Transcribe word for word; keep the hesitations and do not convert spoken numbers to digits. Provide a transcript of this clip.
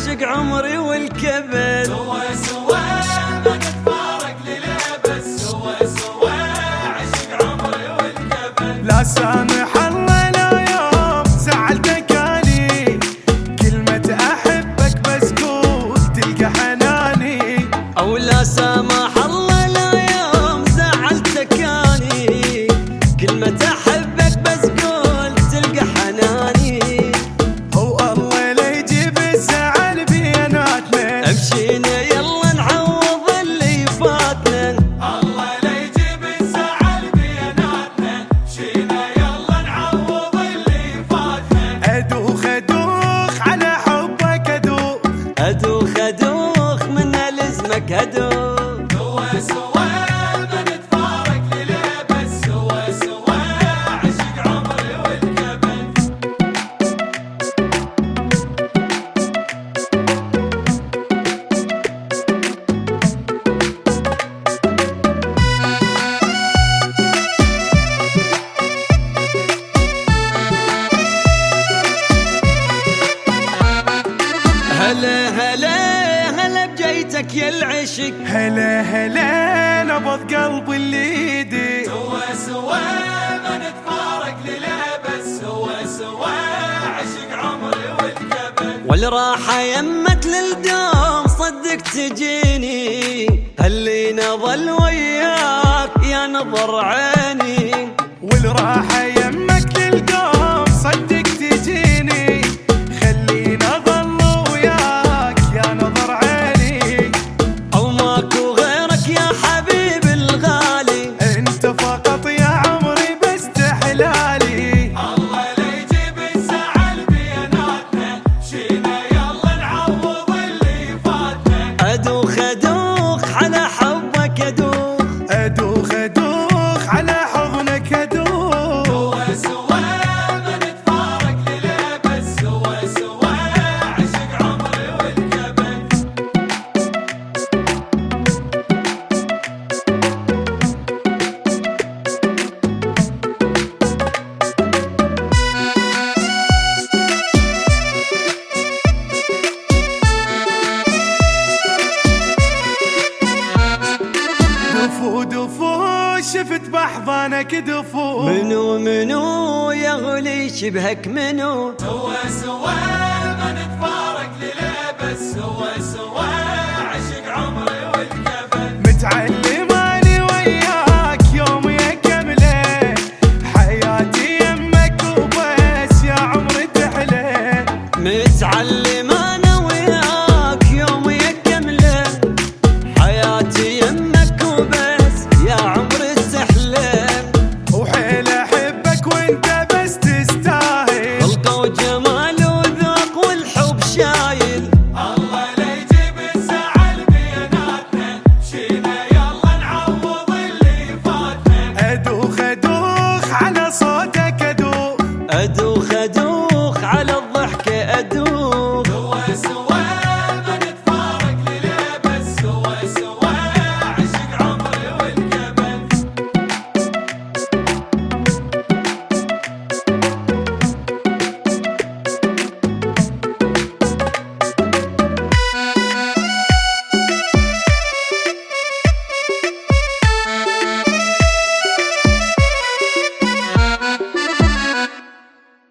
عاشق عمري والكبد. سوا سوا ما نتفارق للأبد، سوا سوا عاشق عمري والكبد. لا سامح الله لا يوم زعلتك اني، كلمة احبك بس قول تلقى حناني. او لا سامح الله لا يوم زعلتك اني، كلمة احبك بس قول تلقى حناني. هو الله لا يجيب الزعل بيناتنا، امشينا يلا نعوض اللي فاتنا. الله لا يجيب الزعل بيناتنا، مشينا يلا نعوض اللي فاتنا. ادوخ ادوخ على حبك ادوخ، ادوخ ادوخ من لزمك ادوخ. سوا سوا ما نتفارق للأبد، سوا سوا عاشق عمري والكبد. هلا هلا هلا بجيتك يا العشق، هلا هلا نبض قلبي اللي يدي. سوا سوا ما نتفارق للأبد، سوا سوا عاشق عمري والكبد. والراحة يمت للدوم صدق تجيني، خلينا ظل وياك يا نظر عيني. والراحة يمك للقوم صدق تجيني، خلينا ظل وياك يا نظر عيني. او ماكو غيرك يا حبيب الغالي، انت فقط يا عمري بس تحلالي. الله لا يجيب الزعل بيناتنا، مشينا يلا نعوض اللي فاتنا. ادوخ ادوخ على حبك ادوخ، ادوخ ادوخ على حضنك ادوخ. سوا سوا ما نتفارق للأبد، سوا سوا عاشق عمري والكبد. دفو دفو شفت بحضانك دفو، منو منو يغلي شبهك منو. سوا سوا ما نتفارق للأبد، سوا سوا